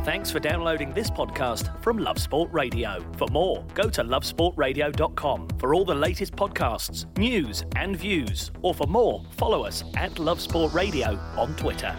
Thanks for downloading this podcast from Love Sport Radio. For more, go to lovesportradio.com for all the latest podcasts, news and views. Or for more, follow us at Love Sport Radio on Twitter.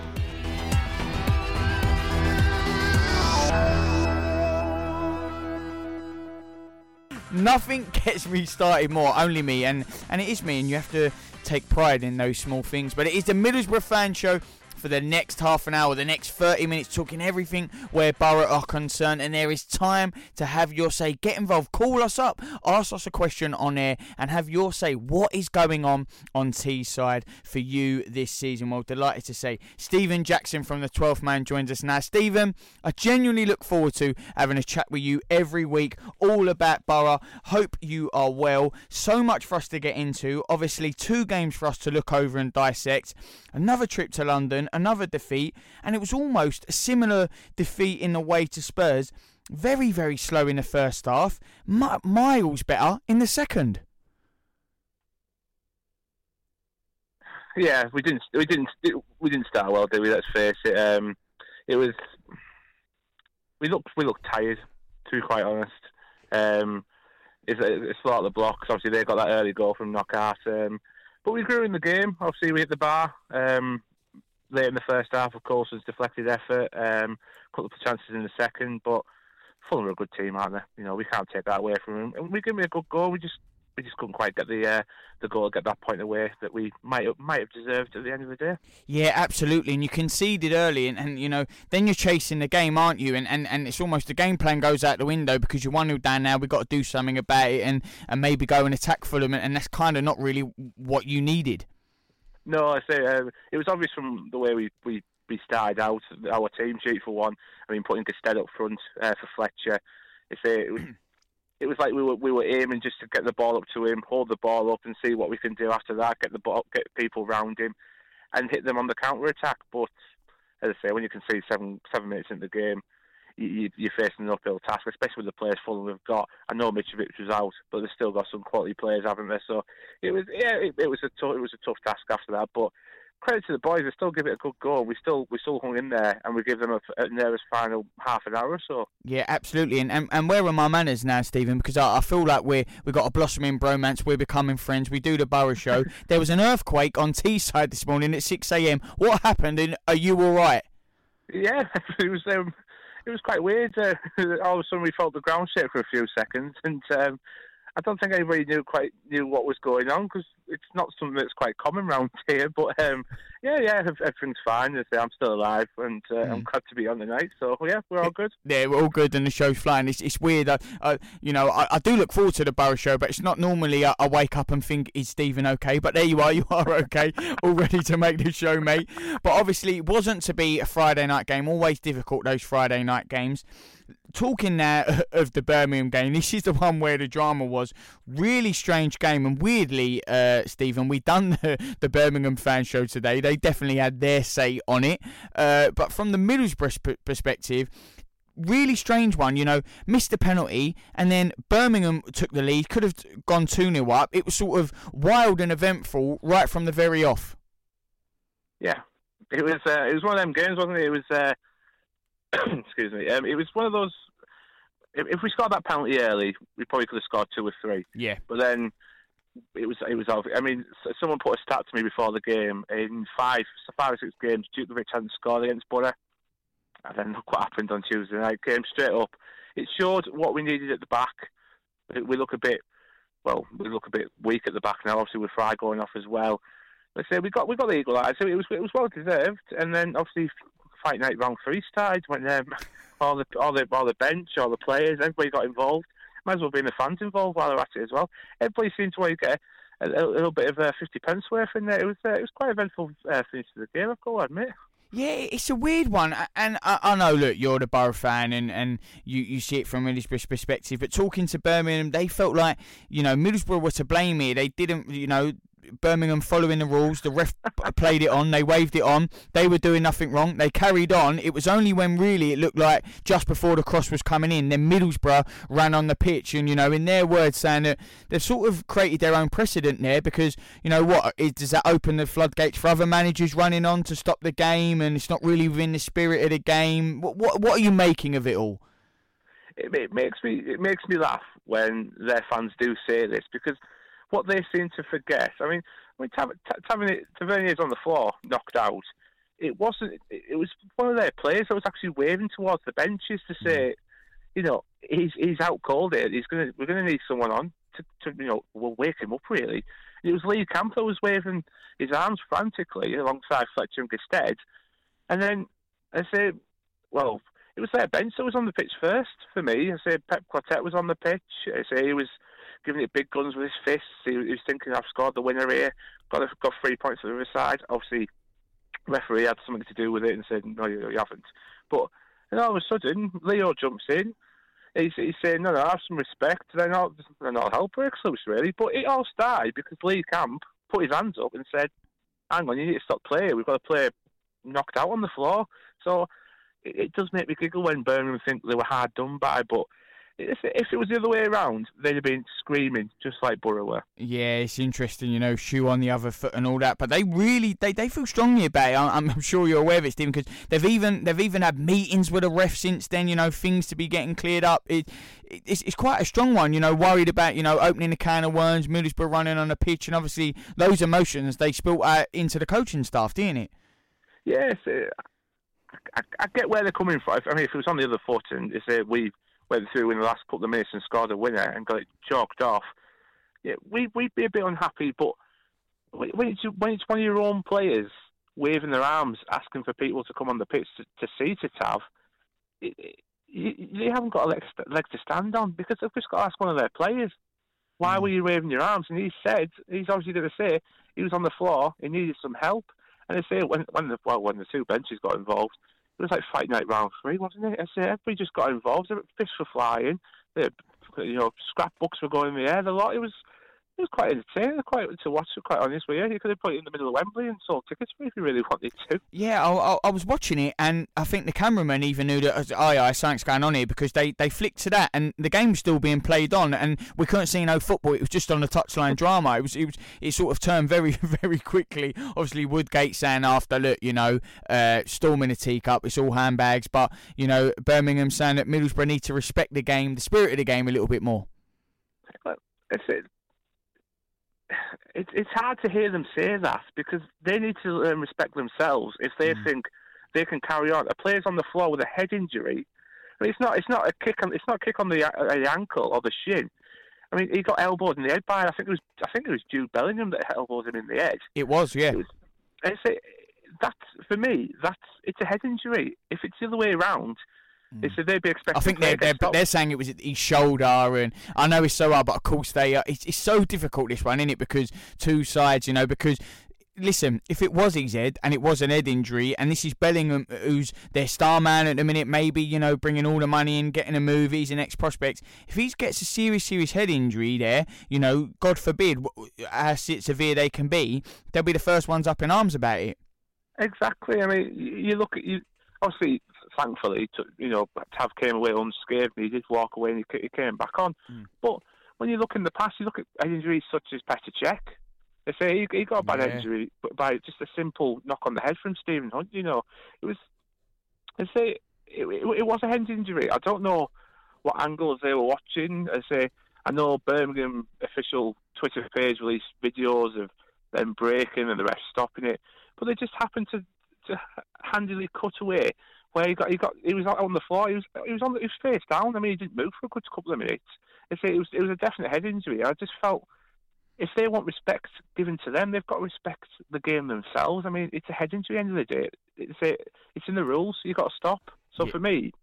Nothing gets me started more, only me, and it is me, and you have to take pride in those small things. But it is the Middlesbrough Fan Show for the next half an hour, the next 30 minutes, talking everything where Borough are concerned, and there is time to have your say. Get involved, call us up, ask us a question on air, and have your say. What is going on Teesside for you this season? Well, delighted to say Stephen Jackson from the 12th Man joins us now. Stephen, I genuinely look forward to having a chat with you every week, all about Borough. Hope you are well. So much for us to get into. Obviously, 2 games for us to look over and dissect. Another trip to London, another defeat, and it was almost a similar defeat in the way to Spurs. Very, very slow in the first half, miles better in the second. Yeah, we didn't start well, did we? Let's face it. It was we looked tired, to be quite honest. It's a lot of the blocks. Obviously, they got that early goal from Knockaert. But we grew in the game. Obviously, we hit the bar late in the first half. Of course, was deflected effort. Couple of chances in the second, but Fulham are a good team, aren't they? You know, we can't take that away from them. And we give me a good goal. We just couldn't quite get the goal, get that point away that we might have deserved at the end of the day. Yeah, absolutely. And you conceded early, and you know, then you're chasing the game, aren't you? And it's almost the game plan goes out the window because you're 1-0 down now. We've got to do something about it and maybe go and attack Fulham, and that's kind of not really what you needed. No, I say it was obvious from the way we started out, our team sheet for one. I mean, putting Gusted up front for Fletcher. It was like we were aiming just to get the ball up to him, hold the ball up, and see what we can do after that. Get people round him, and hit them on the counter attack. But as I say, when you can see 7 minutes into the game, you're facing an uphill task, especially with the players Fulham have got. I know Mitrovic was out, but they've still got some quality players, haven't they? So it was a tough task after that. But credit to the boys, they still give it a good go. We still hung in there, and we give them a nervous final half an hour or so. Yeah, absolutely. And where are my manners now, Stephen? Because I feel like we've got a blossoming bromance. We're becoming friends. We do the Borough show. There was an earthquake on Teesside this morning at 6 a.m. What happened? And are you all right? Yeah, it was quite weird. All of a sudden, we felt the ground shake for a few seconds, and I don't think anybody knew what was going on because it's not something that's quite common around here. But yeah, everything's fine. I'm still alive, and I'm glad to be on tonight. So yeah, we're all good. Yeah, we're all good, and the show's flying. It's weird. I do look forward to the Borough show, but it's not normally I wake up and think, is Stephen okay? But there you are okay, all ready to make the show, mate. But obviously, it wasn't to be a Friday night game. Always difficult, those Friday night games. Talking now of the Birmingham game, this is the one where the drama was. Really strange game, and weirdly, Stephen, we done the Birmingham Fan Show today. They definitely had their say on it. But from the Middlesbrough perspective, really strange one. You know, missed the penalty, and then Birmingham took the lead. Could have gone 2-0 up. It was sort of wild and eventful right from the very off. Yeah, it was one of them games, wasn't it? It was. Excuse me. It was one of those. If we scored that penalty early, we probably could have scored 2 or 3. Yeah. But then it was. I mean, someone put a stat to me before the game. In 5 or 6 games, Djukovic hadn't scored against Borough. And then look what happened on Tuesday night. Came straight up. It showed what we needed at the back. We look a bit weak at the back now. Obviously, with Fry going off as well. Let's say we got the equaliser. So it was well deserved. And then obviously, Fight Night round 3 started when all the bench, all the players, everybody got involved. Might as well be the fans involved while they're at it as well. Everybody seemed to get a little bit of 50 pence worth in there. It was quite eventful finish to the game, I've got to admit. Yeah, it's a weird one, and I know, look, you're the Borough fan, and you see it from Middlesbrough's perspective, but talking to Birmingham, they felt like, you know, Middlesbrough were to blame here. They didn't, you know, Birmingham following the rules. The ref played it on. They waved it on. They were doing nothing wrong. They carried on. It was only when really it looked like just before the cross was coming in, then Middlesbrough ran on the pitch. And, in their words, saying that they've sort of created their own precedent there because, does that open the floodgates for other managers running on to stop the game? And it's not really within the spirit of the game. What are you making of it all? It makes me laugh when their fans do say this, because what they seem to forget. I mean, Tavernier's on the floor, knocked out. It was one of their players that was actually waving towards the benches to say, he's out cold here. We're gonna need someone on to we'll wake him up really. And it was Lee Camp that was waving his arms frantically alongside Fletcher and Gestead, and then I say, well, it was their bench that was on the pitch first for me. I say Pep Quartet was on the pitch. I say he was giving it big guns with his fists. He was thinking, I've scored the winner here. Got 3 points on the other side. Obviously, the referee had something to do with it and said, no, you haven't. But all of a sudden, Leo jumps in. He's saying, no, have some respect. They're not help breaks loose, really. But it all started because Lee Camp put his hands up and said, hang on, you need to stop playing. We've got a player knocked out on the floor. So it does make me giggle when Birmingham think they were hard done by, but if it was the other way around, they'd have been screaming just like Borough were. Yeah, it's interesting, shoe on the other foot and all that. But they really they feel strongly about it. I'm sure you're aware of it, Stephen, because they've even had meetings with the ref since then. Things to be getting cleared up. It's quite a strong one. Worried about opening a can of worms, Middlesbrough running on the pitch, and obviously those emotions they spilt out into the coaching staff, didn't it? Yes. I get where they're coming from. I mean, if it was on the other foot and we went through in the last couple of minutes and scored a winner and got it chalked off, yeah, we'd be a bit unhappy. But when it's one of your own players waving their arms, asking for people to come on the pitch to see to Tav, you haven't got a leg to stand on, because they've just got to ask one of their players, why were you waving your arms? And he's obviously going to say he was on the floor, he needed some help. And I say when the two benches got involved, it was like Fight Night round 3, wasn't it? I say everybody just got involved. Fists were flying, scrapbooks were going in the air. It was quite entertaining, quite to watch. Quite honest with you, you could have put it in the middle of Wembley and sold tickets for it if you really wanted to. Yeah, I was watching it, and I think the cameraman even knew that something's going on here, because they flicked to that, and the game was still being played on, and we couldn't see no football. It was just on the touchline drama. It sort of turned very very quickly. Obviously, Woodgate saying after, look, storm in a teacup, it's all handbags, but Birmingham saying that Middlesbrough need to respect the game, the spirit of the game a little bit more. Well, that's it. It's hard to hear them say that, because they need to respect themselves if they think they can carry on. A player's on the floor with a head injury. I mean, it's not a kick on the ankle or the shin. I mean, he got elbowed in the head by, I think it was Jude Bellingham that elbowed him in the head. It was, yeah. For me, it's a head injury. If it's the other way around, they said they'd be expecting. I think they're saying it was his shoulder, and I know it's so hard, but of course it's so difficult, this one, isn't it? Because two sides, because listen, if it was his head and it was an head injury, and this is Bellingham, who's their star man at the minute, maybe bringing all the money in, getting a move, he's an ex-prospect. If he gets a serious head injury there, God forbid, how severe they can be, they'll be the first ones up in arms about it. Exactly. I mean, you look at obviously. Thankfully, Tav came away unscathed. He did walk away and he came back on. But when you look in the past, you look at injuries such as Petr Cech. They say he got a bad injury by just a simple knock on the head from Stephen Hunt. It was. They say it was a head injury. I don't know what angles they were watching. I know Birmingham official Twitter page released videos of them breaking and the rest stopping it, but they just happened to handily cut away. Where he was on the floor. He was face down. I mean, he didn't move for a good couple of minutes. It was a definite head injury. I just felt if they want respect given to them, they've got to respect the game themselves. I mean, it's a head injury at the end of the day. It's in the rules. So you've got to stop. So for me,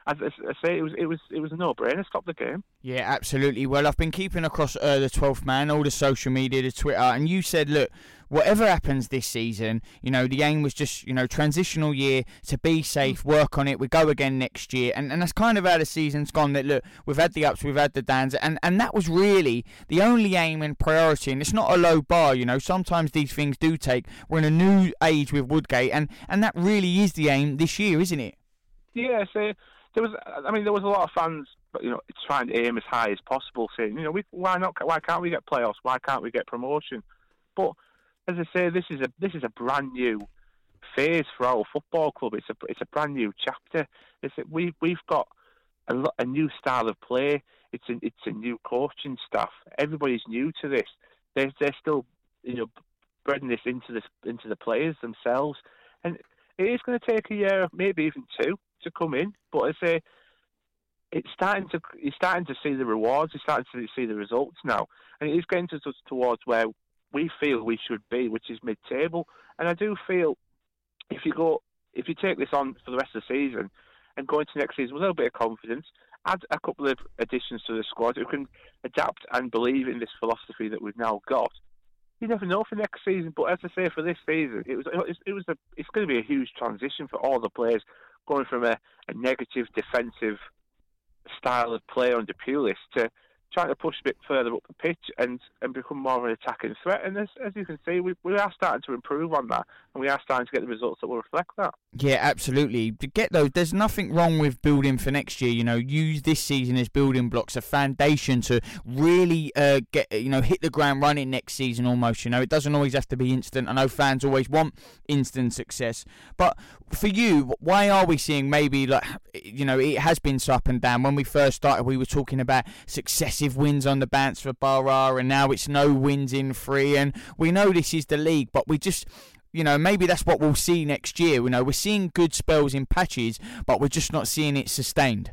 as I say, it was a no-brainer. Stop the game. Yeah, absolutely. Well, I've been keeping across the 12th man, all the social media, the Twitter, and you said, look, whatever happens this season, the aim was just, transitional year to be safe, work on it, we go again next year, and that's kind of how the season's gone. That, look, we've had the ups, we've had the downs, and that was really the only aim and priority, and it's not a low bar, sometimes these things do take. We're in a new age with Woodgate, and that really is the aim this year, isn't it? Yeah, so there was a lot of fans, trying to aim as high as possible, saying, why not? Why can't we get playoffs? Why can't we get promotion? But as I say, this is a brand new phase for our football club. It's a brand new chapter. We've got a new style of play. It's a new coaching staff. Everybody's new to this. They're still spreading this into the players themselves, and it is going to take a year, maybe even two, to come in. But I say, you're starting to see the rewards. You're starting to see the results now, and it is getting towards where we feel we should be, which is mid-table. And I do feel if you take this on for the rest of the season and go into next season with a little bit of confidence, add a couple of additions to the squad who can adapt and believe in this philosophy that we've now got, you never know for next season. But as I say, for this season, it's going to be a huge transition for all the players, going from a negative defensive style of play under Pulis to trying to push a bit further up the pitch and become more of an attacking threat. And as you can see, we are starting to improve on that, and we are starting to get the results that will reflect that. Yeah, absolutely. To get those, there's nothing wrong with building for next year. Use this season as building blocks, a foundation to really get hit the ground running next season almost. It doesn't always have to be instant. I know fans always want instant success, but for you, why are we seeing maybe it has been so up and down? When we first started, we were talking about successive wins on the bounce for Borough, and now it's no wins in 3, and we know this is the league, but we just maybe that's what we'll see next year. We're seeing good spells in patches, but we're just not seeing it sustained.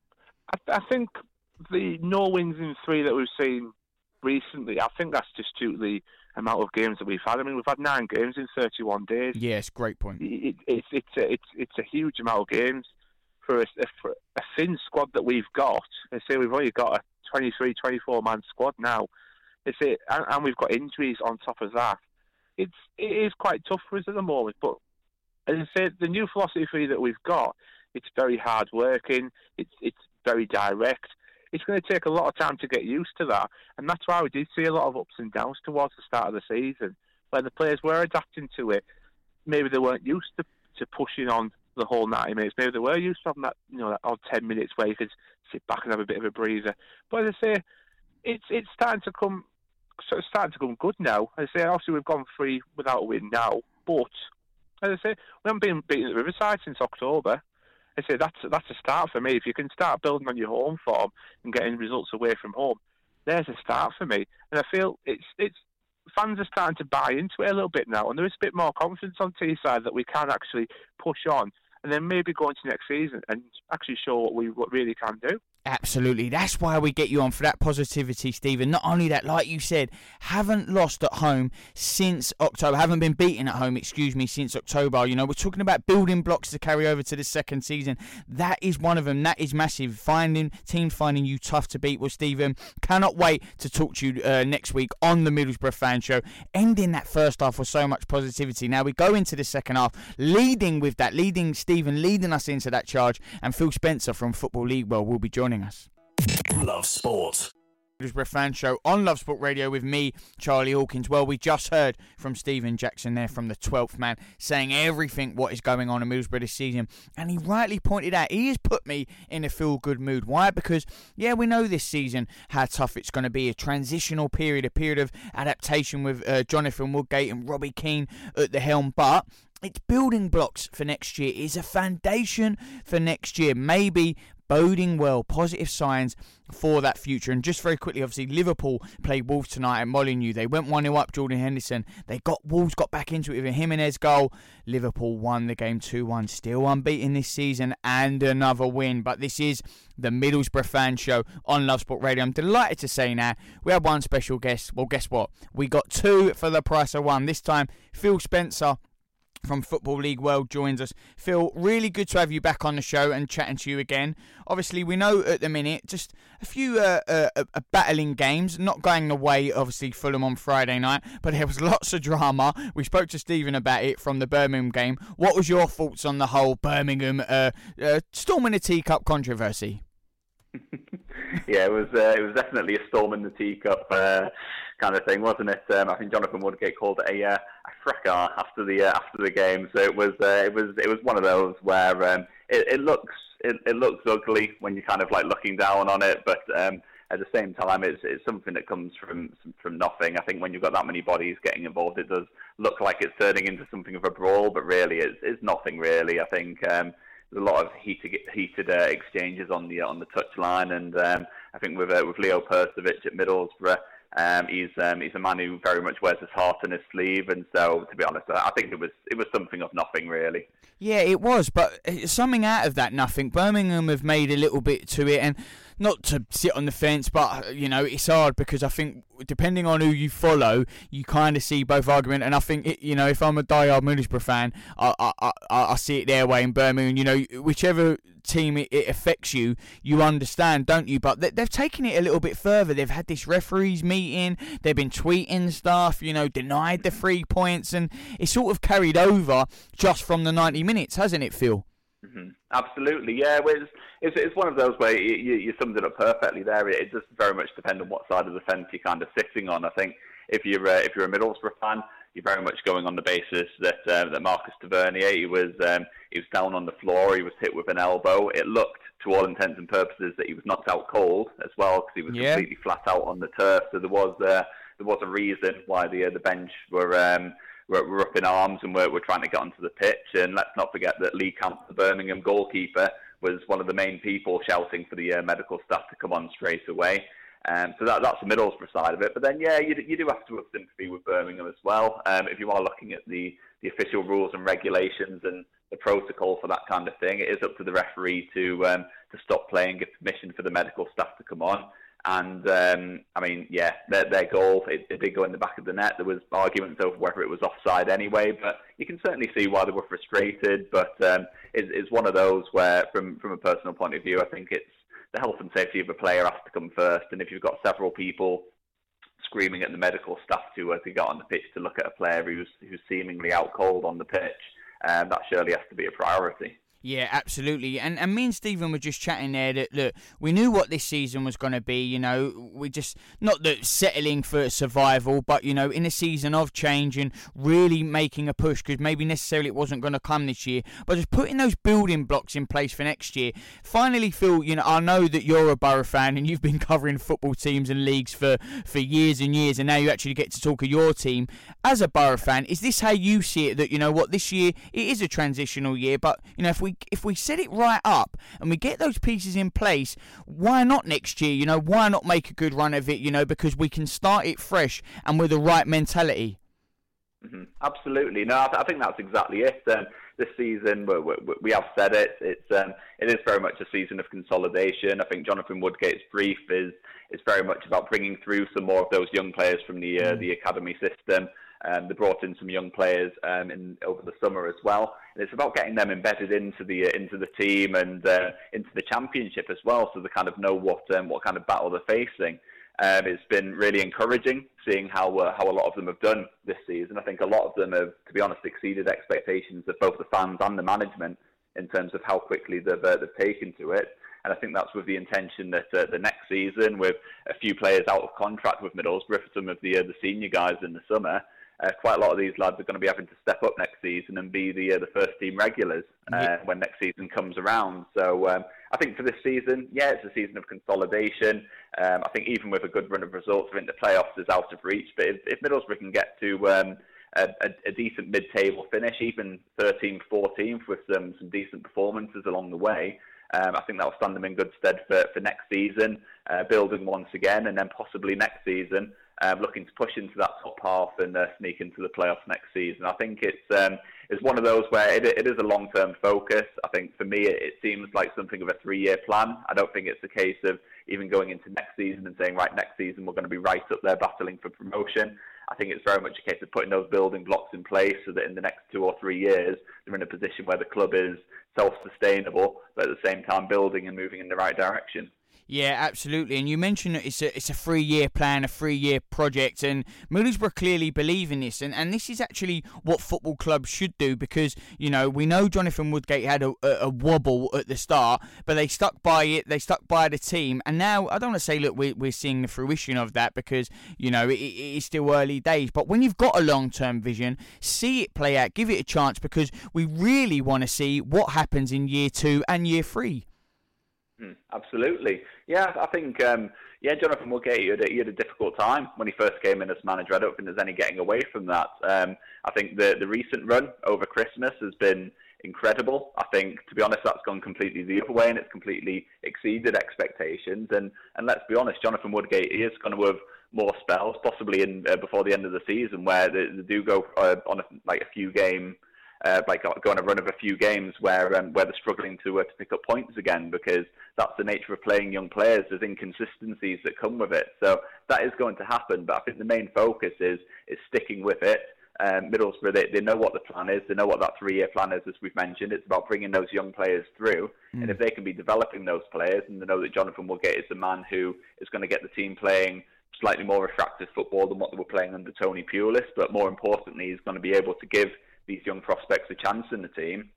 I think the no wins in 3 that we've seen recently, I think that's just due to the amount of games that we've had. We've had 9 games in 31 days. Yes, great point. It's a huge amount of games for a thin squad that we've got. They say we've only got a 23, 24-man squad now. And we've got injuries on top of that. It is quite tough for us at the moment, but as I said, the new philosophy that we've got, it's very hard working, it's very direct. It's going to take a lot of time to get used to that, and that's why we did see a lot of ups and downs towards the start of the season, where the players were adapting to it. Maybe they weren't used to pushing on the whole 90 minutes. Maybe they were used to having that, that odd 10 minutes where you could sit back and have a bit of a breather. But as I say, it's starting to come. So it's starting to come good now. As I say, obviously we've gone 3 without a win now, but as I say, we haven't been beaten at Riverside since October. I say that's a start for me. If you can start building on your home form and getting results away from home, there's a start for me. And I feel it's fans are starting to buy into it a little bit now, and there is a bit more confidence on Teesside that we can actually push on, and then maybe go into next season and actually show what we really can do. Absolutely. That's why we get you on, for that positivity, Stephen. Not only that, like you said, haven't lost at home since October. Haven't been beaten at home, since October. We're talking about building blocks to carry over to the second season. That is one of them. That is massive. Teams finding you tough to beat. Well, Stephen, cannot wait to talk to you next week on the Middlesbrough Fan Show. Ending that first half with so much positivity. Now we go into the second half, leading us into that charge, and Phil Spencer from Football League will be joining us. Love Sport. Middlesbrough Fan Show on Love Sport Radio with me, Charlie Hawkins. Well, we just heard from Stephen Jackson there from the 12th man, saying everything what is going on in Middlesbrough this season, and he rightly pointed out he has put me in a feel-good mood. Why? Because we know this season how tough it's going to be, a transitional period, a period of adaptation with Jonathan Woodgate and Robbie Keane at the helm, but it's building blocks for next year. It's a foundation for next year. Maybe boding well, positive signs for that future. And just very quickly, obviously, Liverpool played Wolves tonight at Molineux. They went 1-0 up, Jordan Henderson. Wolves got back into it with a Jimenez goal. Liverpool won the game 2-1, still unbeaten this season, and another win. But this is the Middlesbrough Fan Show on Love Sport Radio. I'm delighted to say now, we have one special guest. Well, guess what? We got 2 for the price of 1. This time, Phil Spencer from Football League World joins us. Phil, really good to have you back on the show and chatting to you again. Obviously, we know at the minute just a few battling games, not going the way, obviously, Fulham on Friday night, but there was lots of drama. We spoke to Stephen about it from the Birmingham game. What was your thoughts on the whole Birmingham storm in the teacup controversy? Yeah, it was definitely a storm in the teacup kind of thing, wasn't it? I think Jonathan Woodgate called it a fracas after the game. So it was one of those where it looks ugly when you're kind of like looking down on it, but at the same time, it's something that comes from nothing. I think when you've got that many bodies getting involved, it does look like it's turning into something of a brawl, but really it's nothing really. I think there's a lot of heated exchanges on the touchline, and I think with Leo Percevic at Middlesbrough, he's a man who very much wears his heart on his sleeve, and so to be honest, I think it was something of nothing really. Yeah, it was, but something out of that nothing. Birmingham have made a little bit to it, and not to sit on the fence, but it's hard because I think depending on who you follow, you kind of see both arguments. And I think if I'm a diehard Middlesbrough fan, I see it their way in Birmingham. Whichever team it affects you, you understand, don't you? But they've taken it a little bit further. They've had this referees meeting. They've been tweeting stuff. Denied the 3 points, and it's sort of carried over just from the 90 minutes, hasn't it, Phil? Mm-hmm. Absolutely, yeah. It's one of those where you summed it up perfectly there. It does very much depend on what side of the fence you're kind of sitting on. I think if you're a Middlesbrough fan, you're very much going on the basis that Marcus Tavernier, he was down on the floor, he was hit with an elbow. It looked, to all intents and purposes, that he was knocked out cold as well, because he was completely flat out on the turf. So there was a reason why the bench were up in arms and were trying to get onto the pitch. And let's not forget that Lee Camp, the Birmingham goalkeeper, was one of the main people shouting for the medical staff to come on straight away. So that's the Middlesbrough side of it. But then, yeah, you do have to have sympathy with Birmingham as well. If you are looking at the official rules and regulations and the protocol for that kind of thing, it is up to the referee to stop play and give permission for the medical staff to come on. And, their goal, it did go in the back of the net. There was arguments over whether it was offside anyway, but you can certainly see why they were frustrated. But it's one of those where, from a personal point of view, I think it's the health and safety of a player has to come first. And if you've got several people screaming at the medical staff to get on the pitch to look at a player who's seemingly out cold on the pitch, that surely has to be a priority. Yeah, absolutely. And me and Stephen were just chatting there that, look, we knew what this season was going to be, we just, not that settling for survival, but, in a season of change and really making a push, because maybe necessarily it wasn't going to come this year, but just putting those building blocks in place for next year. Finally, Phil, I know that you're a Borough fan and you've been covering football teams and leagues for years and years, and now you actually get to talk of your team. As a Borough fan, is this how you see it, that, this year, it is a transitional year, but, if we set it right up and we get those pieces in place, why not next year? Why not make a good run of it? Because we can start it fresh and with the right mentality. Mm-hmm. Absolutely. No, I think that's exactly it. This season, we have said it. It is very much a season of consolidation. I think Jonathan Woodgate's brief is very much about bringing through some more of those young players from the academy system. They brought in some young players over the summer as well, and it's about getting them embedded into the team and into the championship as well, so they kind of know what kind of battle they're facing. It's been really encouraging seeing how a lot of them have done this season. I think a lot of them have, to be honest, exceeded expectations of both the fans and the management in terms of how quickly they've taken to it. And I think that's with the intention that the next season, with a few players out of contract with Middlesbrough for some of the senior guys in the summer, quite a lot of these lads are going to be having to step up next season and be the first team regulars when next season comes around. So I think for this season, it's a season of consolidation. I think even with a good run of results, I think the playoffs is out of reach. But if Middlesbrough can get to a decent mid-table finish, even 13th, 14th, with some decent performances along the way, I think that will stand them in good stead for next season, building once again, and then possibly next season looking to push into that top half and sneak into the playoffs next season. I think it's one of those where it is a long-term focus. I think for me it seems like something of a 3-year plan. I don't think it's a case of even going into next season and saying, right, next season we're going to be right up there battling for promotion. I think it's very much a case of putting those building blocks in place so that in the next 2 or 3 years, they're in a position where the club is self-sustainable, but at the same time building and moving in the right direction. Yeah, absolutely. And you mentioned that it's a 3-year plan, a 3-year project, and Middlesbrough clearly believe in this. And this is actually what football clubs should do because, we know Jonathan Woodgate had a wobble at the start, but they stuck by it, they stuck by the team. And now, I don't want to say, look, we're seeing the fruition of that because, it is still early days. But when you've got a long-term vision, see it play out, give it a chance because we really want to see what happens in year 2 and year 3. Absolutely. Yeah, I think, Jonathan Woodgate, he had a difficult time when he first came in as manager. I don't think there's any getting away from that. I think the recent run over Christmas has been incredible. I think, to be honest, that's gone completely the other way and it's completely exceeded expectations. And let's be honest, Jonathan Woodgate is going to have more spells, possibly before the end of the season, where they do go on a few game. Go on a run of a few games where they're struggling to pick up points again because that's the nature of playing young players. There's inconsistencies that come with it. So that is going to happen. But I think the main focus is sticking with it. Middlesbrough, they know what the plan is. They know what that 3-year plan is, as we've mentioned. It's about bringing those young players through. And if they can be developing those players and they know that Jonathan Woodgate is the man who is going to get the team playing slightly more attractive football than what they were playing under Tony Pulis, but more importantly, he's going to be able to give these young prospects a chance in the team,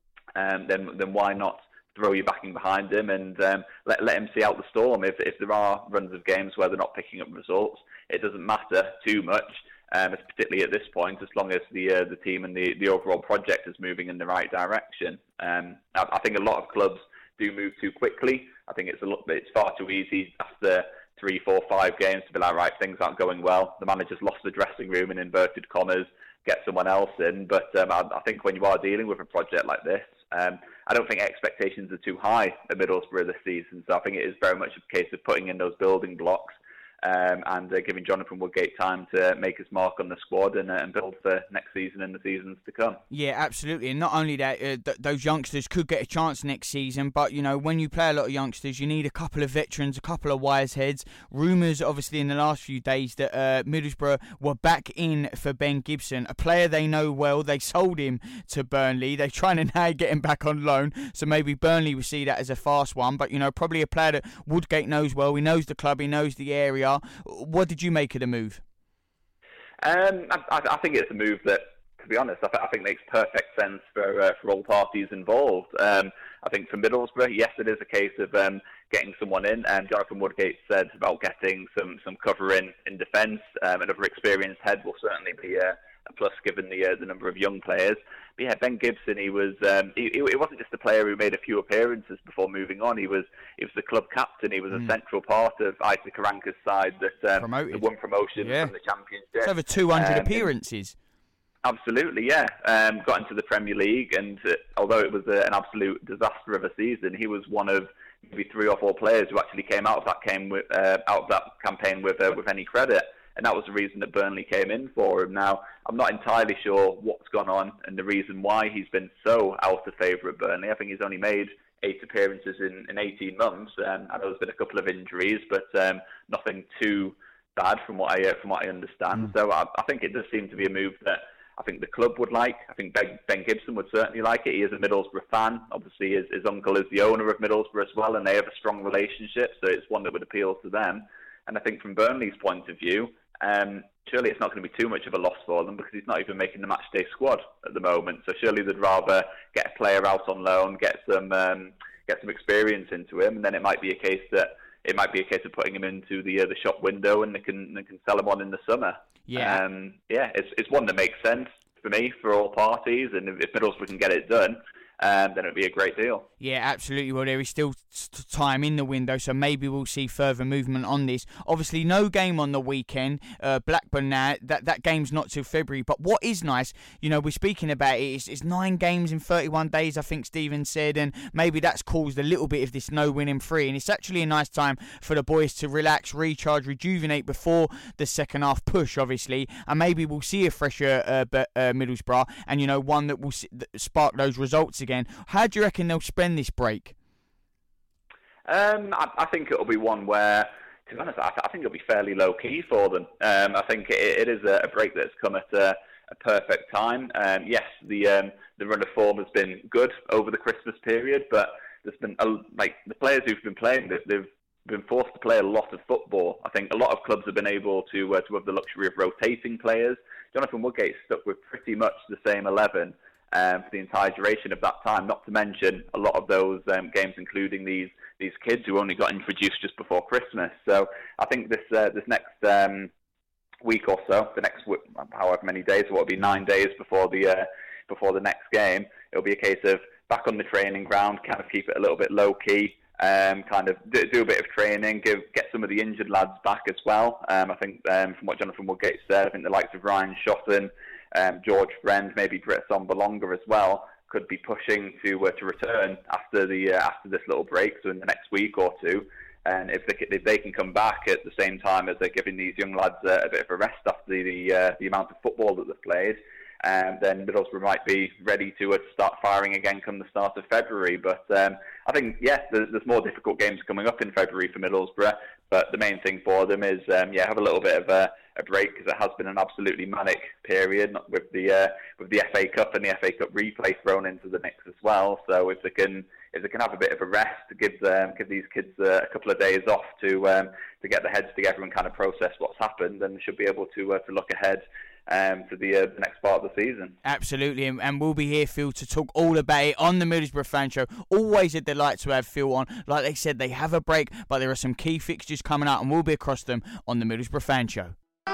then why not throw your backing behind him and let him see out the storm. If there are runs of games where they're not picking up results, it doesn't matter too much, particularly at this point, as long as the team and the overall project is moving in the right direction. I think a lot of clubs do move too quickly. I think it's far too easy after 3, 4, 5 games to be like, right, things aren't going well. The manager's lost the dressing room in inverted commas. Get someone else in, but I think when you are dealing with a project like this, I don't think expectations are too high at Middlesbrough this season, so I think it is very much a case of putting in those building blocks and giving Jonathan Woodgate time to make his mark on the squad and build for next season and the seasons to come. Yeah, absolutely. And not only that, those youngsters could get a chance next season, but, when you play a lot of youngsters, you need a couple of veterans, a couple of wise heads. Rumours, obviously, in the last few days that Middlesbrough were back in for Ben Gibson, a player they know well. They sold him to Burnley. They're trying to now get him back on loan, so maybe Burnley will see that as a fast one. But, probably a player that Woodgate knows well. He knows the club, he knows the area. What did you make of the move? I think it's a move that, to be honest, I think makes perfect sense for all parties involved. I think for Middlesbrough, yes, it is a case of getting someone in. Jonathan Woodgate said about getting some cover in defence. Another experienced head will certainly be a plus given the number of young players. But yeah, Ben Gibson, he wasn't just a player who made a few appearances before moving on. He was the club captain. He was a central part of Isaac Karanka's side that won promotion from the Championship. It's over 200 appearances. Absolutely, yeah. Got into the Premier League, and although it was an absolute disaster of a season, he was one of maybe 3 or 4 players who actually came out of that campaign with any credit. And that was the reason that Burnley came in for him. Now, I'm not entirely sure what's gone on and the reason why he's been so out of favour at Burnley. I think he's only made 8 appearances in 18 months. I know there's been a couple of injuries, but nothing too bad from what I understand. So I think it does seem to be a move that I think the club would like. I think Ben Gibson would certainly like it. He is a Middlesbrough fan. Obviously, his uncle is the owner of Middlesbrough as well, and they have a strong relationship, so it's one that would appeal to them. And I think from Burnley's point of view, surely it's not going to be too much of a loss for them because he's not even making the matchday squad at the moment. So surely they'd rather get a player out on loan, get some experience into him, and then it might be a case of putting him into the shop window and they can sell him on in the summer. Yeah, it's one that makes sense for me, for all parties, and if Middlesbrough can get it done, then it'd be a great deal. Yeah, absolutely. Well, there is still time in the window, so maybe we'll see further movement on this. Obviously, no game on the weekend. Blackburn now, that game's not till February. But what is nice, we're speaking about it, it's 9 games in 31 days, I think Stephen said, and maybe that's caused a little bit of this no-winning free. And it's actually a nice time for the boys to relax, recharge, rejuvenate before the second half push, obviously. And maybe we'll see a fresher Middlesbrough, and, one that will spark those results again. How do you reckon they'll spend this break? I think it'll be one where to be honest, I think it'll be fairly low key for them. I think it is a break that's come at a perfect time. Yes, the run of form has been good over the Christmas period, but there's been the players who've been playing, they've been forced to play a lot of football. I think a lot of clubs have been able to have the luxury of rotating players. Jonathan Woodgate stuck with pretty much the same 11 for the entire duration of that time. Not to mention a lot of those games, including these kids who only got introduced just before Christmas. So I think this next week or so, the next however many days, what will be 9 days before the next game, it'll be a case of back on the training ground, kind of keep it a little bit low key. Kind of do a bit of training, get some of the injured lads back as well. I think from what Jonathan Woodgate said, I think the likes of Ryan Shotton, George Friend, maybe Britt Sombalonga as well, could be pushing to return after this little break, so in the next week or two. And if they can come back at the same time as they're giving these young lads a bit of a rest after the amount of football that they've played, then Middlesbrough might be ready to start firing again come the start of February. But I think, yes, there's more difficult games coming up in February for Middlesbrough. But the main thing for them is, have a little bit of a break, because it has been an absolutely manic period with the FA Cup and the FA Cup replay thrown into the mix as well. So if they can have a bit of a rest, give these kids a couple of days off to get their heads together and kind of process what's happened, then they should be able to look ahead to the next part of the season. Absolutely, and we'll be here, Phil, to talk all about it on the Middlesbrough Fan Show. Always a delight to have Phil on. Like they said, they have a break, but there are some key fixtures coming out, and we'll be across them on the Middlesbrough Fan Show.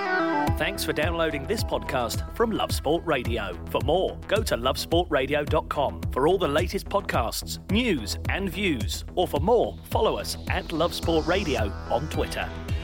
Thanks for downloading this podcast from Love Sport Radio. For more, go to lovesportradio.com for all the latest podcasts, news and views. Or for more, follow us at Love Sport Radio on Twitter.